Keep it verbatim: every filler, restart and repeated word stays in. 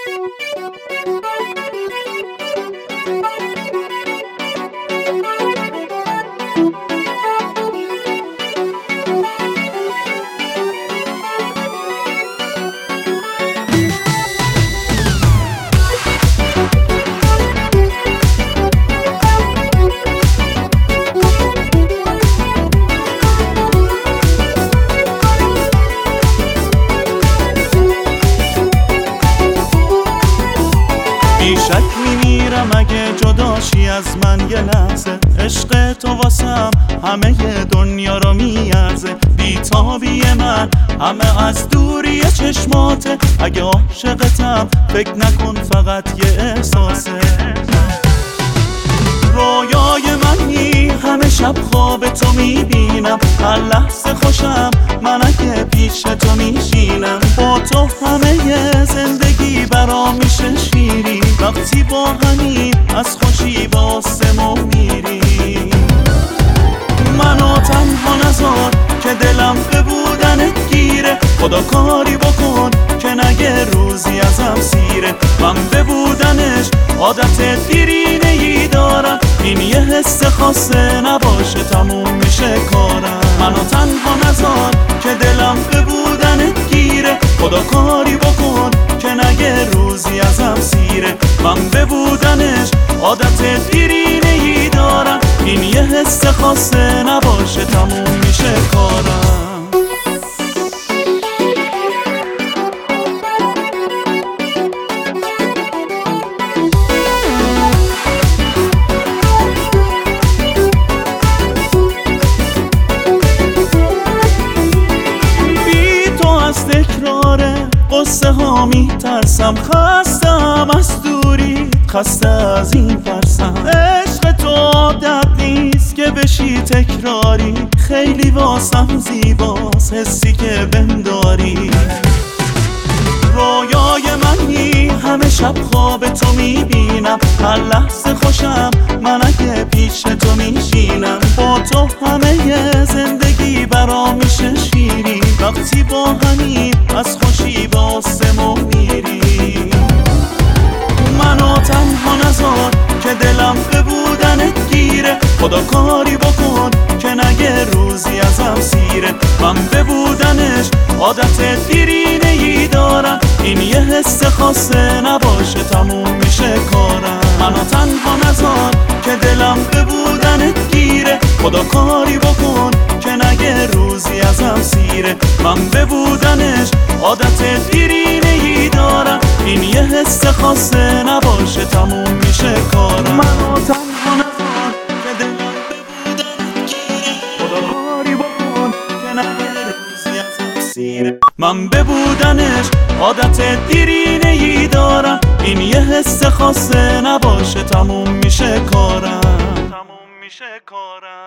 بیشک میمیرم اگه جداشی از من یه لحظه. عشق تو واسم همه دنیا رو میارزه. بیتابی من همه از دوری چشماته. اگه عاشقتم فکر نکن فقط یه احساسه. رویای منی همه شب خواب تو میبینم. هر لحظه خوشم من اگه پیش تو میشینم. با تو همه زندگی برام میشه شیری. وقتی با همین از خوشی با آسمون میری. منو تنها نذار که دلم به بودنت گیره. خدا کاری بکن که نگه روزی ازم سیره. من به بودنش عادت دیرینه ای دارم. این یه حس خاصه نباشه تموم میشه کارم. منو تنها نذار که دلم به بودنت گیره. خدا کاری بکن که نگه روزی ازم سیره. من به بودنش عادت دیرینه ای دارم. این یه حس خاصه نباشه تموم میشه کارم. تکرار قصه ها میترسم. خستم از دوری، خسته از این فرسم. عشق تو عادت نیست که بشی تکراری. خیلی واسم زیباست حسی که بهم داری. رویای منی همه شب خواب تو میبینم. هر لحظه خوشم من اگه پیش تو میشینم. با تو همه زندگی برام میشه شیری. وقتی با همین از خوشی با آسمون میری. منو تنها نذار که دلم به بودنت گیره. خدا کاری بکن که نگه روزی ازم سیره. من به بودنش عادت دیرینه ای دارم. این یه حس خاصه نباشه تموم میشه کارم. منو تنها نذار که دلم به بودنت گیره. خدا کاری بکن که نگه روزی ازم سیره. من به بودنش عادت دیرینه ای دارم. این یه حس خاصه نباشه تموم میشه کارم. منو تنها نذار که دلم به بودنت گیره. خدا کاری بکن که نگه روزی ازم سیره. من به بودنش عادت دیرینه ای دارم. این یه حس خاصه نباشه تموم میشه کارم. تموم میشه کارم.